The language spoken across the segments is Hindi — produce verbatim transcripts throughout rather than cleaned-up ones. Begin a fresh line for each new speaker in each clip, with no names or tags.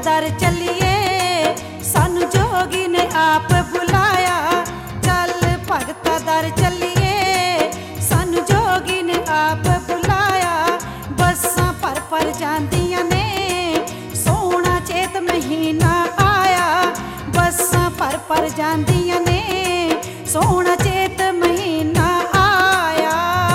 दर चलिए, सानू जोगी ने आप बुलाया। चल भगता दर चलिए, सानू जोगी ने आप बुलाया। बसां पर पर जांदियां ने, सोहना चेत महीना आया। बसां पर पर जांदियां ने, सोहना चेत महीना आया।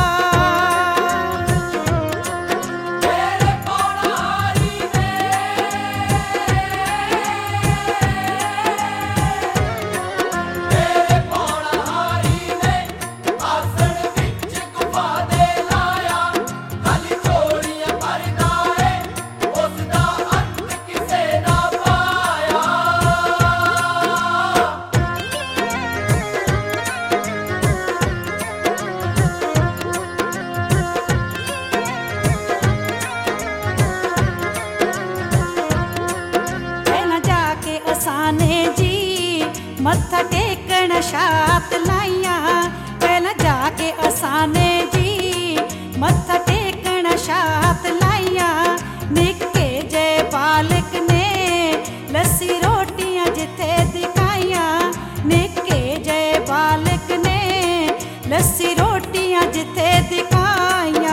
असाने जी मत्था टेकण छात लाइया। पहला जाके असाने जी मत्था टेकण छात लाइया। निक्के जे बालक ने लस्सी रोटियां जिथे दिखाइया। निक्के जे बालक ने लस्सी रोटियां जिथे दिखाइया।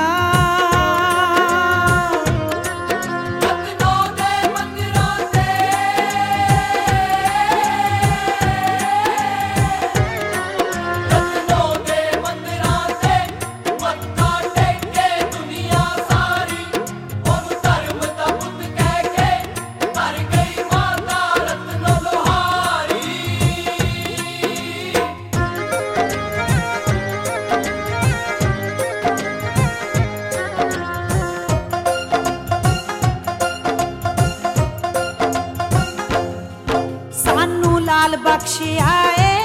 लाल बख्शिया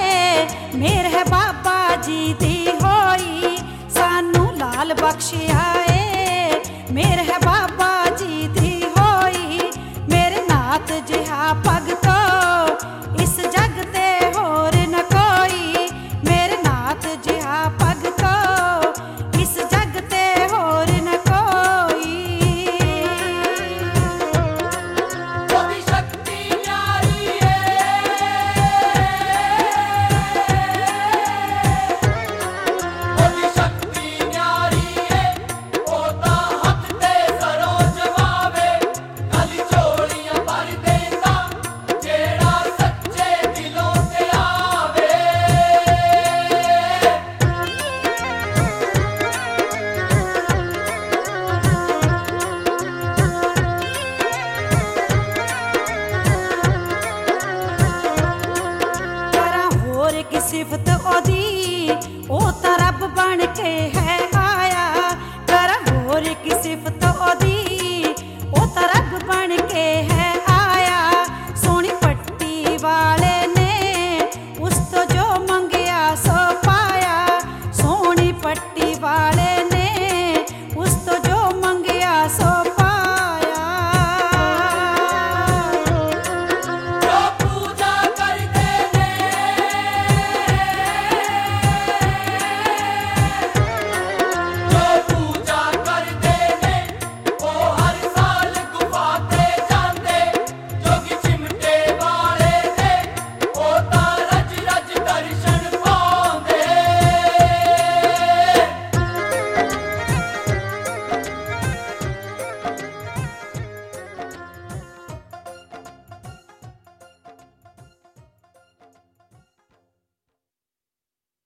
ए मेर है बाबा जी दी होई। सानू लाल बख्शिया